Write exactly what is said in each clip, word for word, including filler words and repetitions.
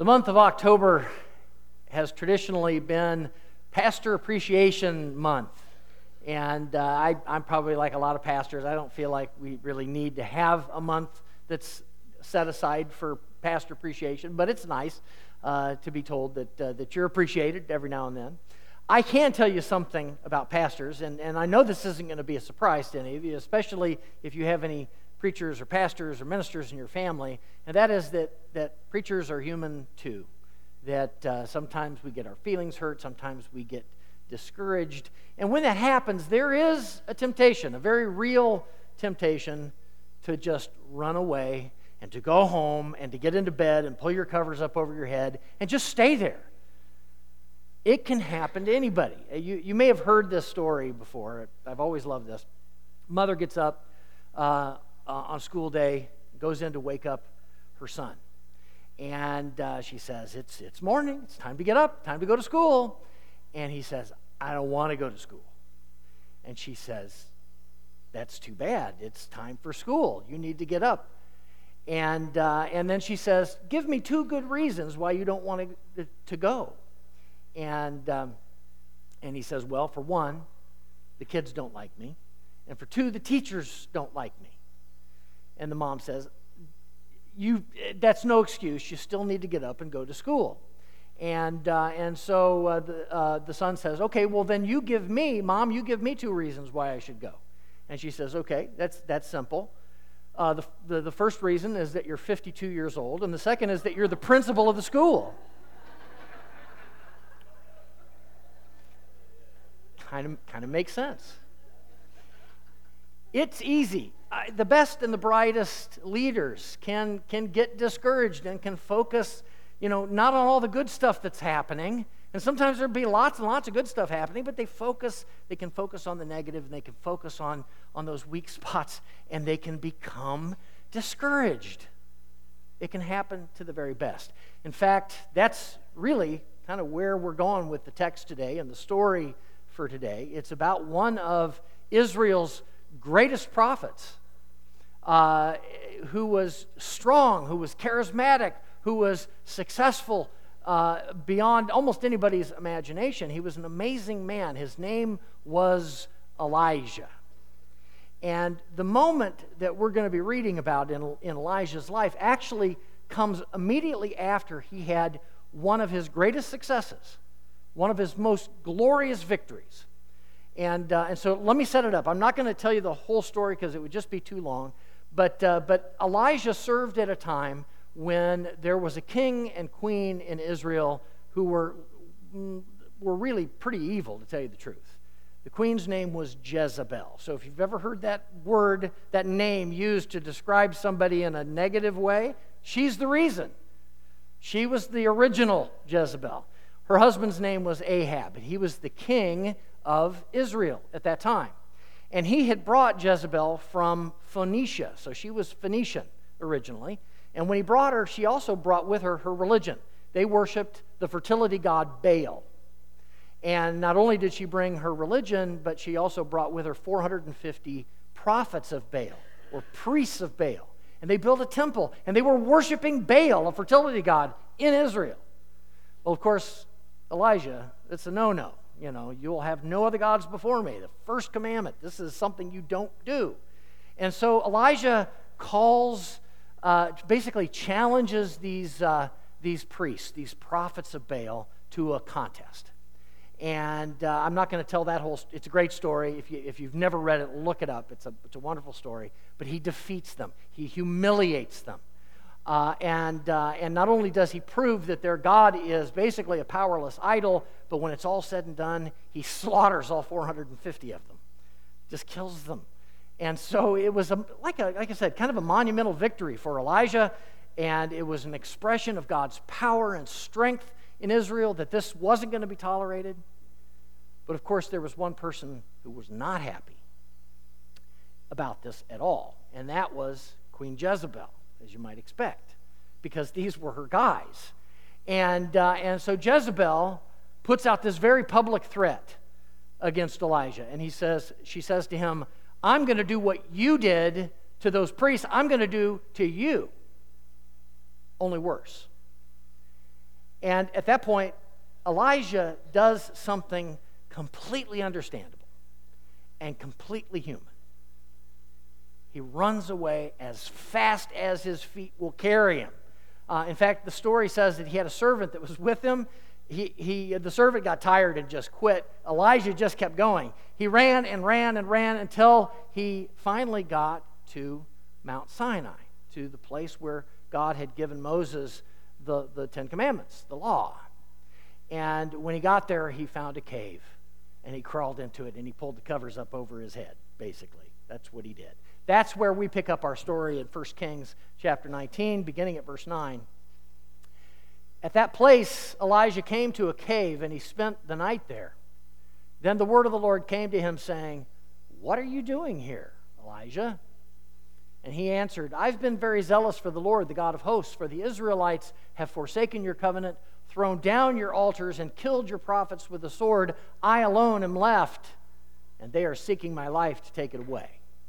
The month of October has traditionally been Pastor Appreciation Month. And uh, I, I'm probably like a lot of pastors. I don't feel like we really need to have a month that's set aside for pastor appreciation, but it's nice uh, to be told that, uh, that you're appreciated every now and then. I can tell you something about pastors, and, and I know this isn't going to be a surprise to any of you, especially if you have any preachers or pastors or ministers in your family, and that is that, that preachers are human too. That uh, sometimes we get our feelings hurt, sometimes we get discouraged, and when that happens, there is a temptation, a very real temptation to just run away and to go home and to get into bed and pull your covers up over your head and just stay there. It can happen to anybody. You, you may have heard this story before. I've always loved this. Mother gets up uh, on school day, goes in to wake up her son. And uh, she says, it's, it's morning, it's time to get up, time to go to school. And he says, I don't want to go to school. And she says, that's too bad. It's time for school. You need to get up. And uh, and then she says, give me two good reasons why you don't want to, to go. And um, and he says, well, for one, the kids don't like me. And for two, the teachers don't like me. And the mom says, you that's no excuse. You still need to get up and go to school. And uh, and so uh, the uh, the son says, okay, well then you give me, Mom, you give me two reasons why I should go. And she says, okay, that's that's simple. Uh, the, the the first reason is that you're fifty-two years old, and the second is that you're the principal of the school. Kind of kind of makes sense. It's easy. I, the best and the brightest leaders can can get discouraged and can focus, you know, not on all the good stuff that's happening. And sometimes there'll be lots and lots of good stuff happening, but they focus, they can focus on the negative, and they can focus on, on those weak spots, and they can become discouraged. It can happen to the very best. In fact, that's really kind of where we're going with the text today and the story for today. It's about one of Israel's greatest prophets, uh, who was strong, who was charismatic, who was successful uh, beyond almost anybody's imagination. He was an amazing man. His name was Elijah. And the moment that we're going to be reading about in, in Elijah's life actually comes immediately after he had one of his greatest successes, one of his most glorious victories. And, uh, and so let me set it up. I'm not going to tell you the whole story because it would just be too long. But, uh, but Elijah served at a time when there was a king and queen in Israel who were, were really pretty evil, to tell you the truth. The queen's name was Jezebel. So if you've ever heard that word, that name used to describe somebody in a negative way, she's the reason. She was the original Jezebel. Her husband's name was Ahab, and he was the king of Israel at that time. And he had brought Jezebel from Phoenicia, so she was Phoenician originally. And when he brought her, she also brought with her her religion. They worshipped the fertility god Baal. And not only did she bring her religion, but she also brought with her four hundred fifty prophets of Baal, or priests of Baal. And they built a temple, and they were worshiping Baal, a fertility god, in Israel. Well, of course, Elijah, it's a no-no. You know, you will have no other gods before me. The first commandment. This is something you don't do. And so Elijah calls, uh, basically challenges these uh, these priests, these prophets of Baal, to a contest. And uh, I'm not going to tell that whole. It's a great story. If you if you've never read it, look it up. It's a it's a wonderful story. But he defeats them. He humiliates them. Uh, and uh, and not only does he prove that their God is basically a powerless idol, but when it's all said and done, he slaughters all four hundred fifty of them, just kills them. And so it was a, like a, like I said, kind of a monumental victory for Elijah, and it was an expression of God's power and strength in Israel that this wasn't going to be tolerated. But of course, there was one person who was not happy about this at all, and that was Queen Jezebel, as you might expect, because these were her guys. And, uh, and so Jezebel puts out this very public threat against Elijah. And he says, she says to him, I'm going to do what you did to those priests, I'm going to do to you, only worse. And at that point, Elijah does something completely understandable and completely human. He runs away as fast as his feet will carry him. Uh, in fact, the story says that he had a servant that was with him. He, he, the servant got tired and just quit. Elijah just kept going. He ran and ran and ran until he finally got to Mount Sinai, to the place where God had given Moses the, the Ten Commandments, the law. And when he got there, he found a cave, and he crawled into it, and he pulled the covers up over his head, basically. That's what he did. That's where we pick up our story in First Kings chapter nineteen, beginning at verse nine. At that place, Elijah came to a cave, and he spent the night there. Then the word of the Lord came to him, saying, "What are you doing here, Elijah?" And he answered, "I've been very zealous for the Lord, the God of hosts, for the Israelites have forsaken your covenant, thrown down your altars, and killed your prophets with the sword. I alone am left, and they are seeking my life to take it away."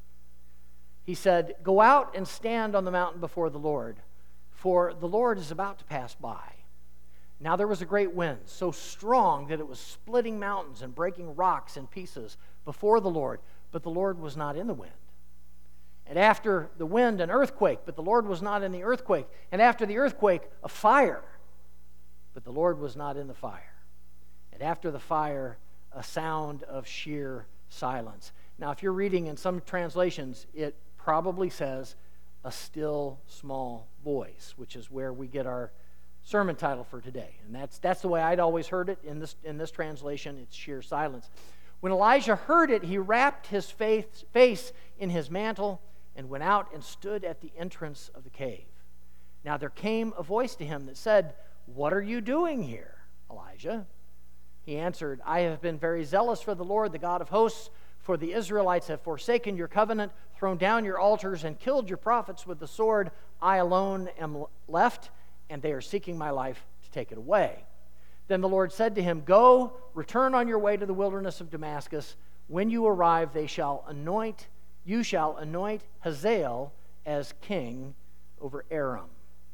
He said, "Go out and stand on the mountain before the Lord, for the Lord is about to pass by." Now there was a great wind, so strong that it was splitting mountains and breaking rocks in pieces before the Lord, but the Lord was not in the wind. And after the wind, an earthquake, but the Lord was not in the earthquake. And after the earthquake, a fire, but the Lord was not in the fire. And after the fire, a sound of sheer silence. Now, if you're reading in some translations, it probably says a still small voice, which is where we get our sermon title for today. And that's that's the way I'd always heard it in this in this translation. It's sheer silence. When Elijah heard it, he wrapped his face, face in his mantle and went out and stood at the entrance of the cave. Now there came a voice to him that said, "What are you doing here, Elijah?" He answered, "I have been very zealous for the Lord, the God of hosts, for the Israelites have forsaken your covenant, thrown down your altars, and killed your prophets with the sword. I alone am left, and they are seeking my life to take it away." Then the Lord said to him, "Go, return on your way to the wilderness of Damascus. When you arrive, they shall anoint, you shall anoint Hazael as king over Aram."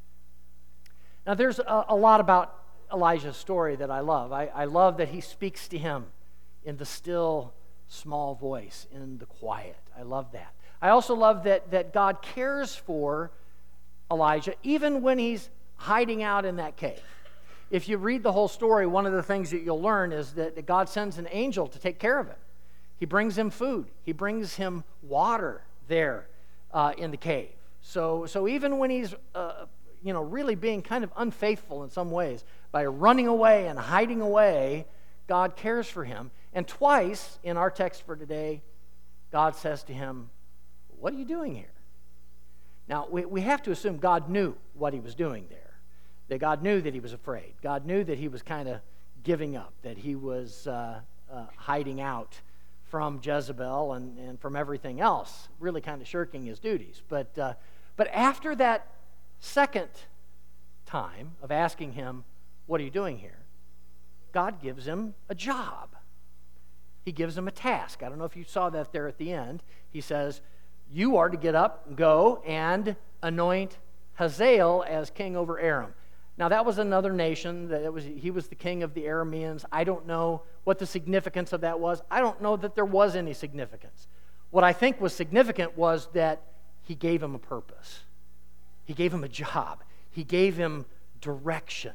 Now there's a, a lot about Elijah's story that I love. I, I love that he speaks to him in the still, small voice, in the quiet. I love that. I also love that, that God cares for Elijah even when he's hiding out in that cave. If you read the whole story, one of the things that you'll learn is that God sends an angel to take care of him. He brings him food. He brings him water there uh, in the cave. So, so even when he's uh, you know, really being kind of unfaithful in some ways, by running away and hiding away, God cares for him. And twice in our text for today, God says to him, "What are you doing here?" Now, we, we have to assume God knew what he was doing there. That God knew that he was afraid. God knew that he was kind of giving up, that he was uh, uh, hiding out from Jezebel and, and from everything else, really kind of shirking his duties. But, uh, but after that second time of asking him, "What are you doing here?" God gives him a job. He gives him a task. I don't know if you saw that there at the end. He says, "You are to get up, go, and anoint Hazael as king over Aram." Now, that was another nation. That it was, he was the king of the Arameans. I don't know what the significance of that was. I don't know that there was any significance. What I think was significant was that he gave him a purpose. He gave him a job. He gave him direction.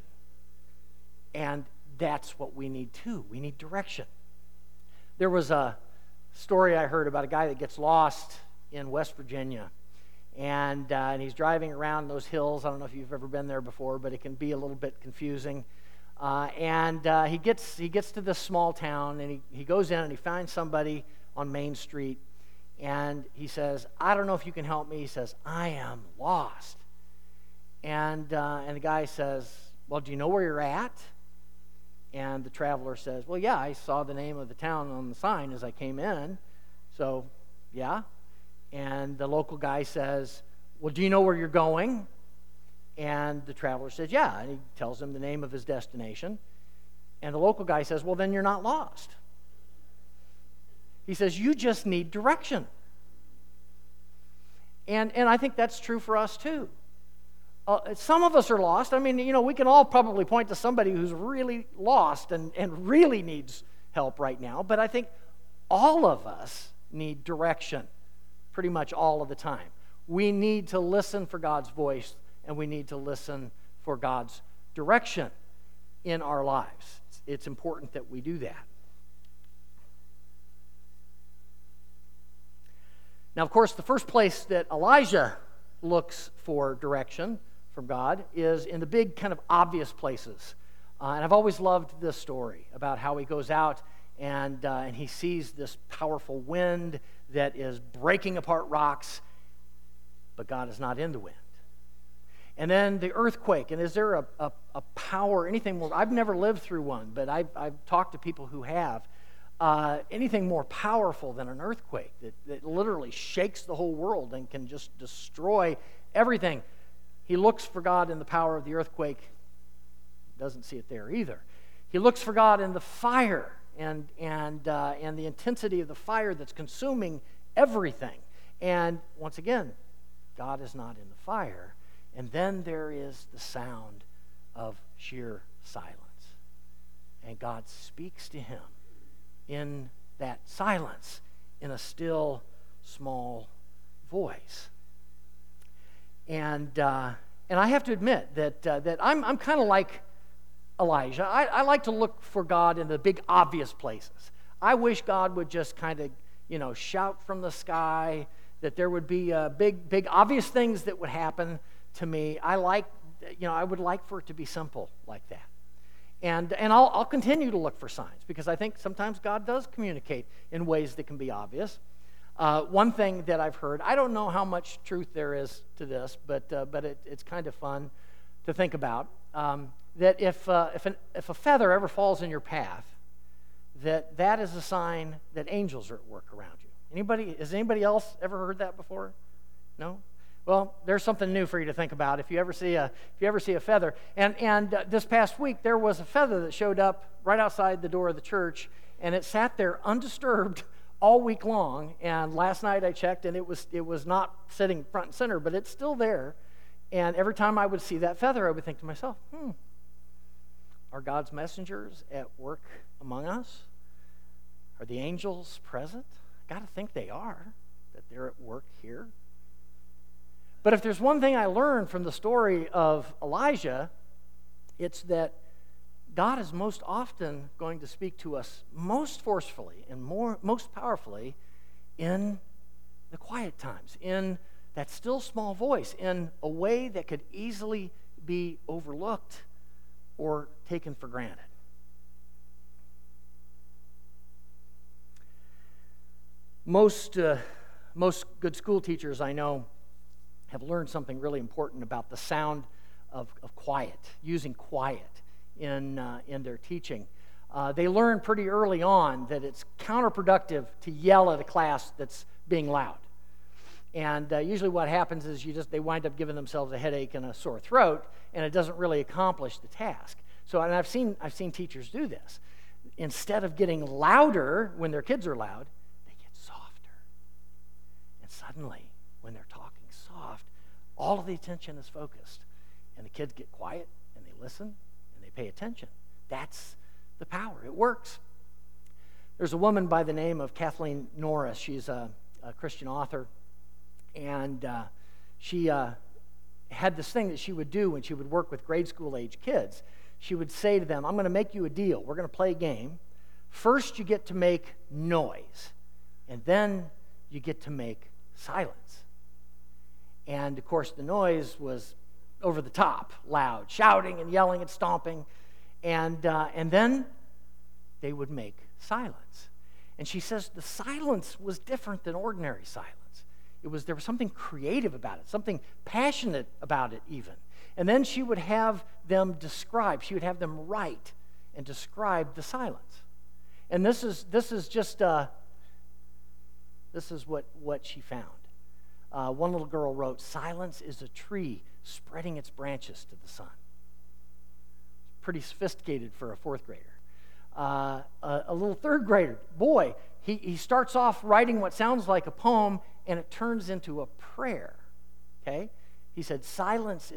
And that's what we need too. We need direction. There was a story I heard about a guy that gets lost in West Virginia. And, uh, and he's driving around those hills. I don't know if you've ever been there before, but it can be a little bit confusing. Uh, and uh, he gets he gets to this small town, and he, he goes in and he finds somebody on Main Street. And he says, "I don't know if you can help me." He says, "I am lost." And, uh, and the guy says, "Well, do you know where you're at?" And the traveler says, "Well, yeah, I saw the name of the town on the sign as I came in. So, yeah." And the local guy says, "Well, do you know where you're going?" And the traveler says, "Yeah." And he tells him the name of his destination. And the local guy says, "Well, then you're not lost." He says, "You just need direction." And, and I think that's true for us too. Uh, some of us are lost. I mean, you know, we can all probably point to somebody who's really lost and, and really needs help right now. But I think all of us need direction pretty much all of the time. We need to listen for God's voice, and we need to listen for God's direction in our lives. It's, it's important that we do that. Now, of course, the first place that Elijah looks for direction from God is in the big kind of obvious places. Uh, and I've always loved this story about how he goes out and, uh, and he sees this powerful wind that is breaking apart rocks, but God is not in the wind. And then the earthquake, and is there a, a, a power, anything more? I've never lived through one, but I've, I've talked to people who have. Uh, anything more powerful than an earthquake that, that literally shakes the whole world and can just destroy everything. He looks for God in the power of the earthquake. Doesn't see it there either. He looks for God in the fire and, and, uh, and the intensity of the fire that's consuming everything. And once again, God is not in the fire. And then there is the sound of sheer silence. And God speaks to him in that silence, in a still, small voice. And uh, and I have to admit that uh, that I'm I'm kind of like Elijah. I, I like to look for God in the big obvious places. I wish God would just kind of, you know, shout from the sky, that there would be uh, big big obvious things that would happen to me. I like, you know, I would like for it to be simple like that. And, and I'll, I'll continue to look for signs because I think sometimes God does communicate in ways that can be obvious. Uh, one thing that I've heard, I don't know how much truth there is to this, but uh, but it, it's kind of fun to think about, um, that if, uh, if, an, if a feather ever falls in your path, that that is a sign that angels are at work around you. Anybody, has anybody else ever heard that before? No? Well, there's something new for you to think about if you ever see a if you ever see a feather. And and uh, this past week there was a feather that showed up right outside the door of the church, and it sat there undisturbed all week long. And last night I checked, and it was it was not sitting front and center, but it's still there. And every time I would see that feather, I would think to myself, "Hmm, are God's messengers at work among us? Are the angels present? I got to think they are. That they're at work here." But if there's one thing I learned from the story of Elijah, it's that God is most often going to speak to us most forcefully and more, most powerfully in the quiet times, in that still small voice, in a way that could easily be overlooked or taken for granted. Most, uh, most good school teachers I know have learned something really important about the sound of, of quiet, using quiet in, uh, in their teaching. Uh, they learn pretty early on that it's counterproductive to yell at a class that's being loud. And uh, usually what happens is you just they wind up giving themselves a headache and a sore throat, and it doesn't really accomplish the task. So, and I've seen I've seen teachers do this. Instead of getting louder when their kids are loud, they get softer. And suddenly, when they're talking soft, all of the attention is focused, and the kids get quiet and they listen and they pay attention. That's the power. It works. There's a woman by the name of Kathleen Norris. She's a, a Christian author, and uh, she uh, had this thing that she would do when she would work with grade school age kids. She would say to them, "I'm going to make you a deal. We're going to play a game. First, you get to make noise, and then you get to make silence." And, of course, the noise was over the top, loud, shouting and yelling and stomping. And, uh, and then they would make silence. And she says the silence was different than ordinary silence. It was, there was something creative about it, something passionate about it even. And then she would have them describe, she would have them write and describe the silence. And this is, this is just, uh, this is what, what she found. Uh, one little girl wrote, "Silence is a tree spreading its branches to the sun." Pretty sophisticated for a fourth grader. Uh, a, a little third grader, boy, he, he starts off writing what sounds like a poem, and it turns into a prayer. Okay? He said, "Silence is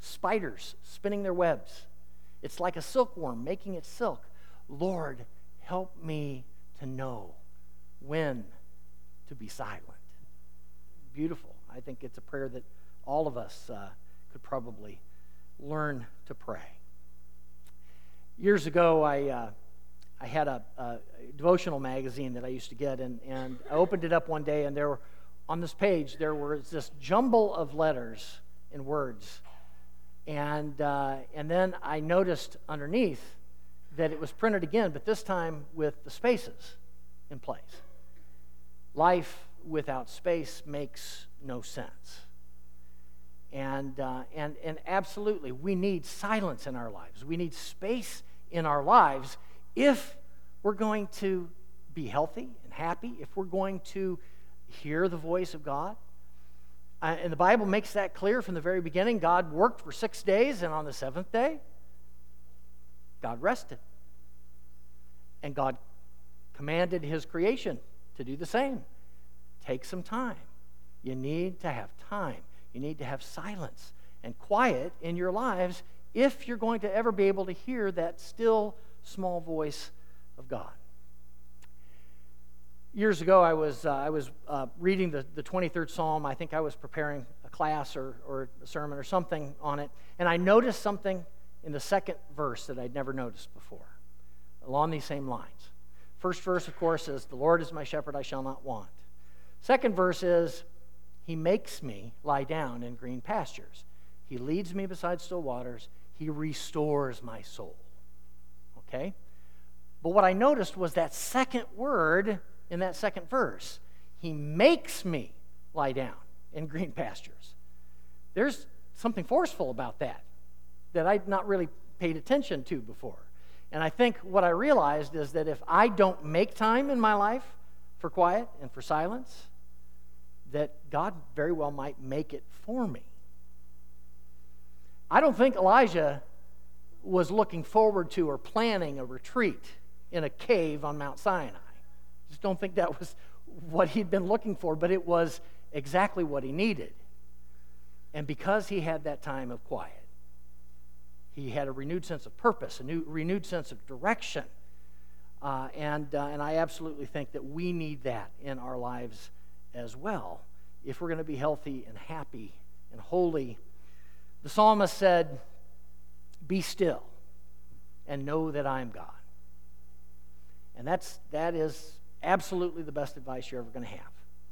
spiders spinning their webs. It's like a silkworm making its silk. Lord, help me to know when to be silent. Beautiful. I think it's a prayer that all of us uh, could probably learn to pray. Years ago, I uh, I had a, a devotional magazine that I used to get, and, and I opened it up one day, and there were, on this page, there was this jumble of letters and words. And, uh, and then I noticed underneath that it was printed again, but this time with the spaces in place. Life without space makes no sense. And, uh, and, and absolutely, we need silence in our lives. We need space in our lives if we're going to be healthy and happy, if we're going to hear the voice of God. Uh, and the Bible makes that clear from the very beginning. God worked for six days, and on the seventh day, God rested. And God commanded his creation to do the same. Take some time. You need to have time. You need to have silence and quiet in your lives if you're going to ever be able to hear that still small voice of God. Years ago, I was uh, I was uh, reading the, the twenty-third Psalm. I think I was preparing a class or, or a sermon or something on it, and I noticed something in the second verse that I'd never noticed before, along these same lines. First verse, of course, is, "The Lord is my shepherd, I shall not want." Second verse is, "He makes me lie down in green pastures. He leads me beside still waters. He restores my soul." Okay? But what I noticed was that second word in that second verse. He makes me lie down in green pastures. There's something forceful about that that I'd not really paid attention to before. And I think what I realized is that if I don't make time in my life for quiet and for silence, that God very well might make it for me. I don't think Elijah was looking forward to or planning a retreat in a cave on Mount Sinai. I just don't think that was what he'd been looking for, but it was exactly what he needed. And because he had that time of quiet, he had a renewed sense of purpose, a new renewed sense of direction. Uh, and, uh, and I absolutely think that we need that in our lives as well if we're going to be healthy and happy and holy. The psalmist said, "Be still and know that I am God." And that's, that is absolutely the best advice you're ever going to have.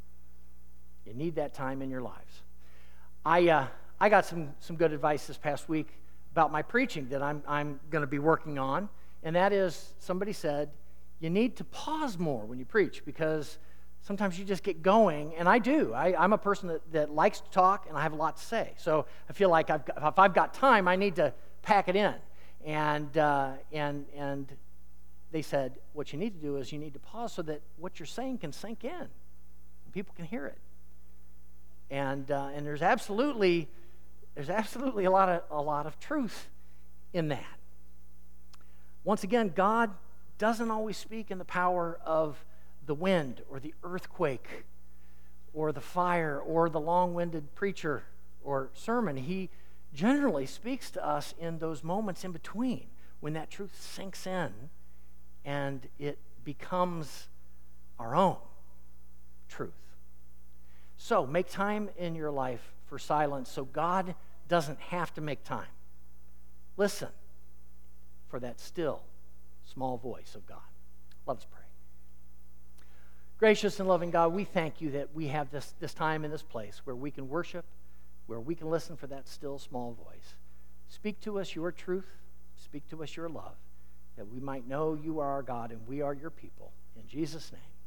You need that time in your lives. I, uh, I got some, some good advice this past week about my preaching that I'm, I'm going to be working on. And that is, somebody said, you need to pause more when you preach because sometimes you just get going, and I do. I, I'm a person that, that likes to talk, and I have a lot to say. So I feel like I've got, if I've got time, I need to pack it in. And uh, and and they said, what you need to do is you need to pause so that what you're saying can sink in, and people can hear it. And uh, and there's absolutely there's absolutely a lot of a lot of truth in that. Once again, God doesn't always speak in the power of the wind or the earthquake or the fire or the long-winded preacher or sermon. He generally speaks to us in those moments in between when that truth sinks in and it becomes our own truth. So make time in your life for silence so God doesn't have to make time. Listen for that still, small voice of God. Let us pray. Gracious and loving God, we thank you that we have this, this time in this place where we can worship, where we can listen for that still, small voice. Speak to us your truth. Speak to us your love, that we might know you are our God and we are your people. In Jesus' name.